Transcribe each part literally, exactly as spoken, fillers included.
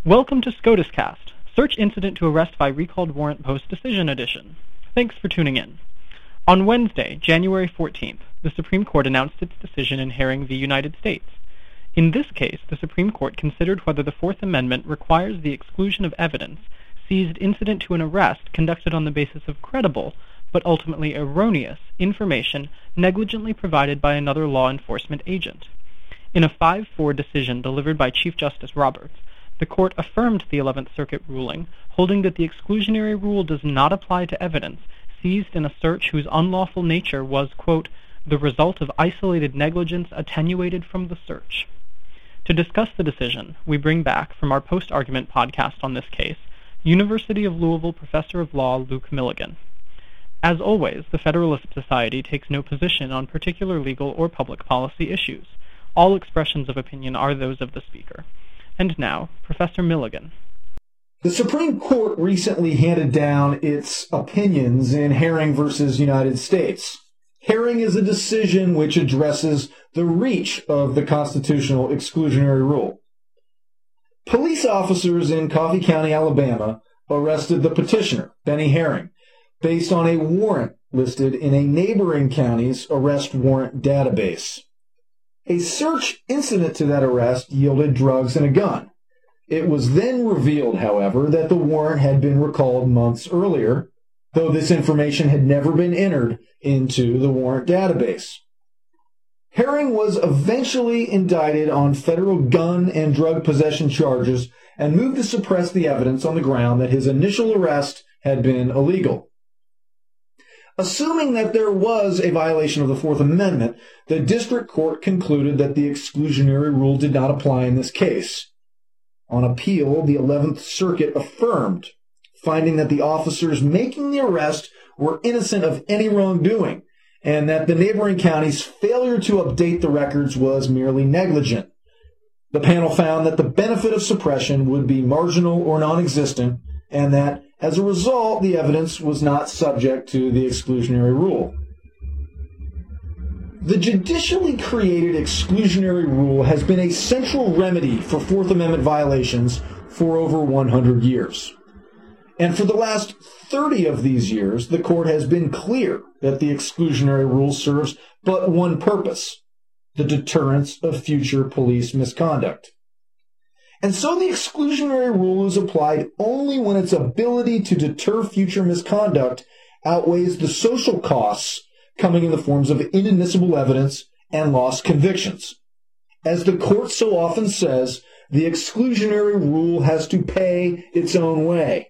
Welcome to SCOTUScast, Search Incident to Arrest by Recalled Warrant Post-Decision Edition. Thanks for tuning in. On Wednesday, January fourteenth, the Supreme Court announced its decision in Herring v. United States. In this case, the Supreme Court considered whether the Fourth Amendment requires the exclusion of evidence seized incident to an arrest conducted on the basis of credible, but ultimately erroneous, information negligently provided by another law enforcement agent. In a five four decision delivered by Chief Justice Roberts, the Court affirmed the Eleventh Circuit ruling, holding that the exclusionary rule does not apply to evidence seized in a search whose unlawful nature was, quote, the result of isolated negligence attenuated from the search. To discuss the decision, we bring back, from our post-argument podcast on this case, University of Louisville Professor of Law Luke Milligan. As always, the Federalist Society takes no position on particular legal or public policy issues. All expressions of opinion are those of the speaker. And now, Professor Milligan. The Supreme Court recently handed down its opinions in Herring versus United States. Herring is a decision which addresses the reach of the constitutional exclusionary rule. Police officers in Coffee County, Alabama, arrested the petitioner, Benny Herring, based on a warrant listed in a neighboring county's arrest warrant database. A search incident to that arrest yielded drugs and a gun. It was then revealed, however, that the warrant had been recalled months earlier, though this information had never been entered into the warrant database. Herring was eventually indicted on federal gun and drug possession charges and moved to suppress the evidence on the ground that his initial arrest had been illegal. Assuming that there was a violation of the Fourth Amendment, the district court concluded that the exclusionary rule did not apply in this case. On appeal, the Eleventh Circuit affirmed, finding that the officers making the arrest were innocent of any wrongdoing, and that the neighboring county's failure to update the records was merely negligent. The panel found that the benefit of suppression would be marginal or non-existent, and that, as a result, the evidence was not subject to the exclusionary rule. The judicially created exclusionary rule has been a central remedy for Fourth Amendment violations for over one hundred years. And for the last thirty of these years, the court has been clear that the exclusionary rule serves but one purpose: the deterrence of future police misconduct. And so the exclusionary rule is applied only when its ability to deter future misconduct outweighs the social costs coming in the forms of inadmissible evidence and lost convictions. As the court so often says, the exclusionary rule has to pay its own way.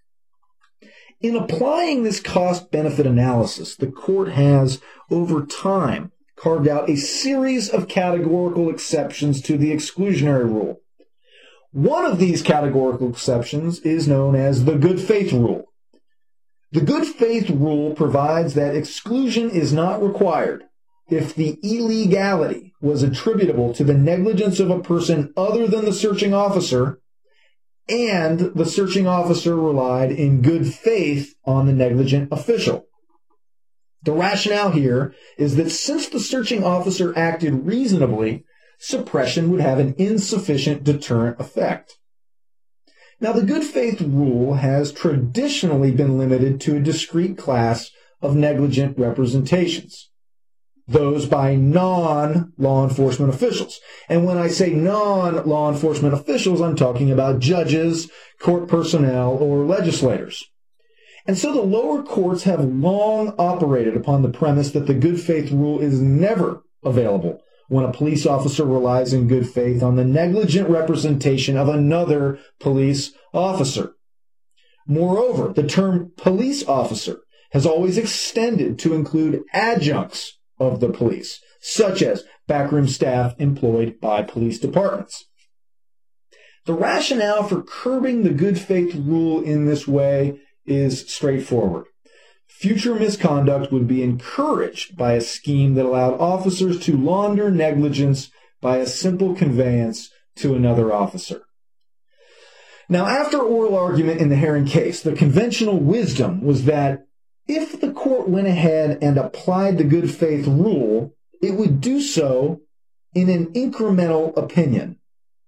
In applying this cost-benefit analysis, the court has, over time, carved out a series of categorical exceptions to the exclusionary rule. One of these categorical exceptions is known as the good faith rule. The good faith rule provides that exclusion is not required if the illegality was attributable to the negligence of a person other than the searching officer, and the searching officer relied in good faith on the negligent official. The rationale here is that since the searching officer acted reasonably, suppression would have an insufficient deterrent effect. Now, the good faith rule has traditionally been limited to a discrete class of negligent representations, those by non-law enforcement officials. And when I say non-law enforcement officials, I'm talking about judges, court personnel, or legislators. And so the lower courts have long operated upon the premise that the good faith rule is never available when a police officer relies in good faith on the negligent representation of another police officer. Moreover, the term police officer has always extended to include adjuncts of the police, such as backroom staff employed by police departments. The rationale for curbing the good faith rule in this way is straightforward. Future misconduct would be encouraged by a scheme that allowed officers to launder negligence by a simple conveyance to another officer. Now, after oral argument in the Herring case, the conventional wisdom was that if the court went ahead and applied the good faith rule, it would do so in an incremental opinion.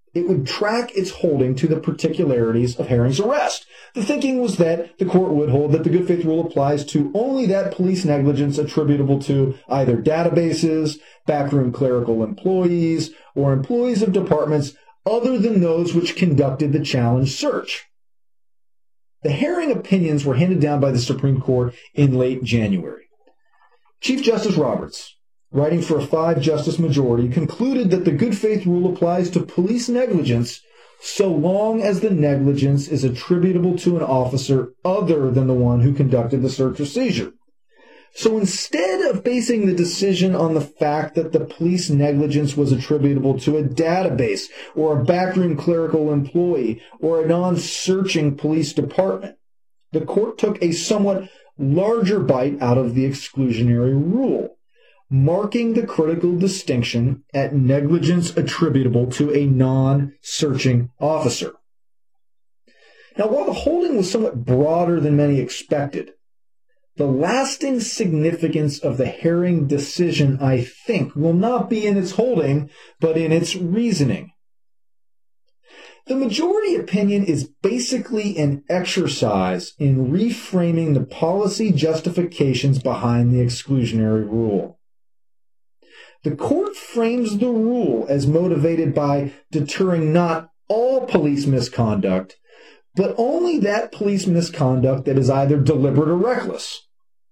it would track its holding to the particularities of Herring's arrest. The thinking was that the court would hold that the good faith rule applies to only that police negligence attributable to either databases, backroom clerical employees, or employees of departments other than those which conducted the challenged search. The Herring opinions were handed down by the Supreme Court in late January. Chief Justice Roberts, writing for a five-justice majority, concluded that the good faith rule applies to police negligence so long as the negligence is attributable to an officer other than the one who conducted the search or seizure. So instead of basing the decision on the fact that the police negligence was attributable to a database or a backroom clerical employee or a non-searching police department, the court took a somewhat larger bite out of the exclusionary rule, marking the critical distinction at negligence attributable to a non-searching officer. Now, while the holding was somewhat broader than many expected, the lasting significance of the Herring decision, I think, will not be in its holding, but in its reasoning. The majority opinion is basically an exercise in reframing the policy justifications behind the exclusionary rule. The court frames the rule as motivated by deterring not all police misconduct, but only that police misconduct that is either deliberate or reckless.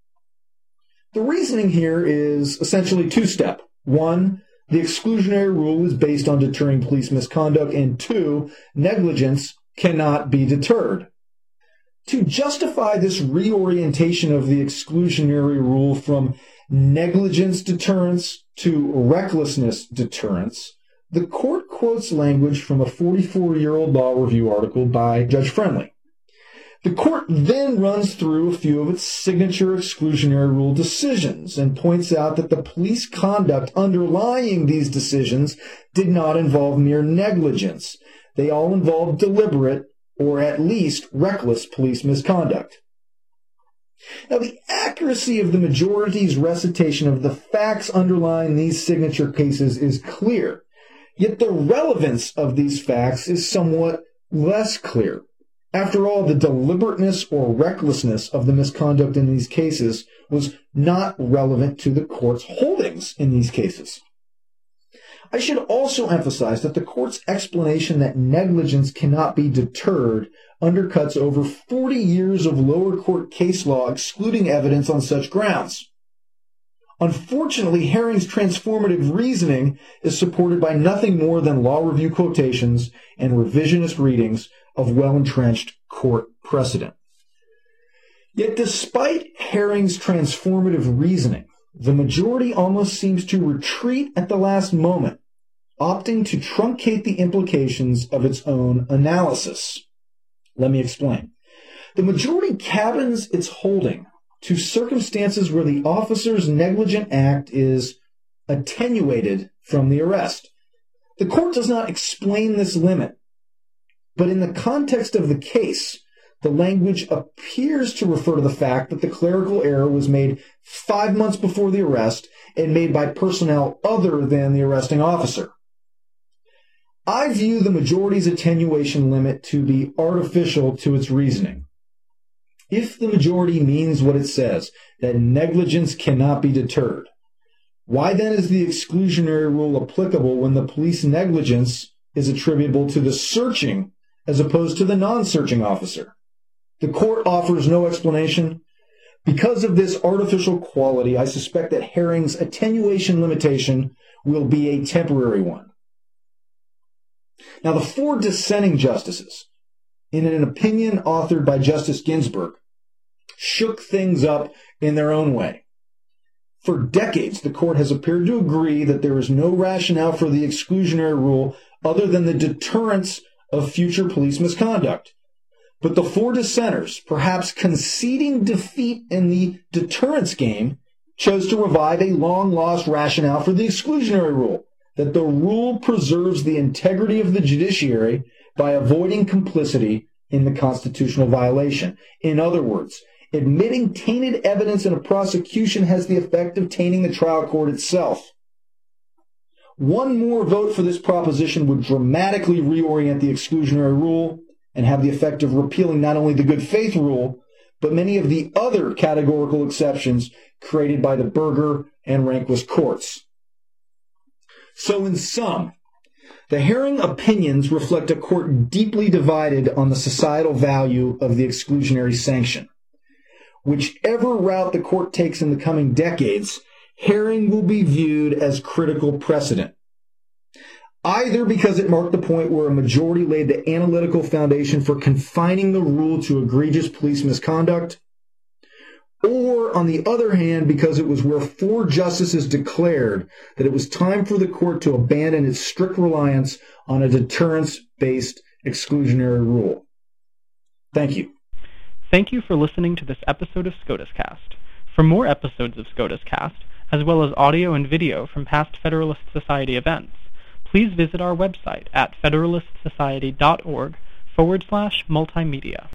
The reasoning here is essentially two-step. One, the exclusionary rule is based on deterring police misconduct, and two, negligence cannot be deterred. To justify this reorientation of the exclusionary rule from negligence deterrence to recklessness deterrence, the court quotes language from a forty-four-year-old law review article by Judge Friendly. The court then runs through a few of its signature exclusionary rule decisions and points out that the police conduct underlying these decisions did not involve mere negligence. They all involved deliberate or at least reckless police misconduct. Now, the accuracy of the majority's recitation of the facts underlying these signature cases is clear, yet the relevance of these facts is somewhat less clear. After all, the deliberateness or recklessness of the misconduct in these cases was not relevant to the court's holdings in these cases. I should also emphasize that the court's explanation that negligence cannot be deterred undercuts over forty years of lower court case law excluding evidence on such grounds. Unfortunately, Herring's transformative reasoning is supported by nothing more than law review quotations and revisionist readings of well-entrenched court precedent. Yet despite Herring's transformative reasoning, the majority almost seems to retreat at the last moment, opting to truncate the implications of its own analysis. Let me explain. The majority cabins its holding to circumstances where the officer's negligent act is attenuated from the arrest. The court does not explain this limit, but in the context of the case, the language appears to refer to the fact that the clerical error was made five months before the arrest and made by personnel other than the arresting officer. I view the majority's attenuation limit to be artificial to its reasoning. If the majority means what it says, that negligence cannot be deterred, why then is the exclusionary rule applicable when the police negligence is attributable to the searching as opposed to the non-searching officer? The court offers no explanation. Because of this artificial quality, I suspect that Herring's attenuation limitation will be a temporary one. Now, the four dissenting justices, in an opinion authored by Justice Ginsburg, shook things up in their own way. For decades, the court has appeared to agree that there is no rationale for the exclusionary rule other than the deterrence of future police misconduct. But the four dissenters, perhaps conceding defeat in the deterrence game, chose to revive a long-lost rationale for the exclusionary rule, that the rule preserves the integrity of the judiciary by avoiding complicity in the constitutional violation. In other words, admitting tainted evidence in a prosecution has the effect of tainting the trial court itself. One more vote for this proposition would dramatically reorient the exclusionary rule and have the effect of repealing not only the good faith rule, but many of the other categorical exceptions created by the Burger and Rehnquist courts. So in sum, the Herring opinions reflect a court deeply divided on the societal value of the exclusionary sanction. Whichever route the court takes in the coming decades, Herring will be viewed as critical precedent, either because it marked the point where a majority laid the analytical foundation for confining the rule to egregious police misconduct, or, on the other hand, because it was where four justices declared that it was time for the court to abandon its strict reliance on a deterrence-based exclusionary rule. Thank you. Thank you for listening to this episode of SCOTUS Cast. For more episodes of SCOTUS Cast, as well as audio and video from past Federalist Society events, please visit our website at federalistsociety.org forward slash multimedia.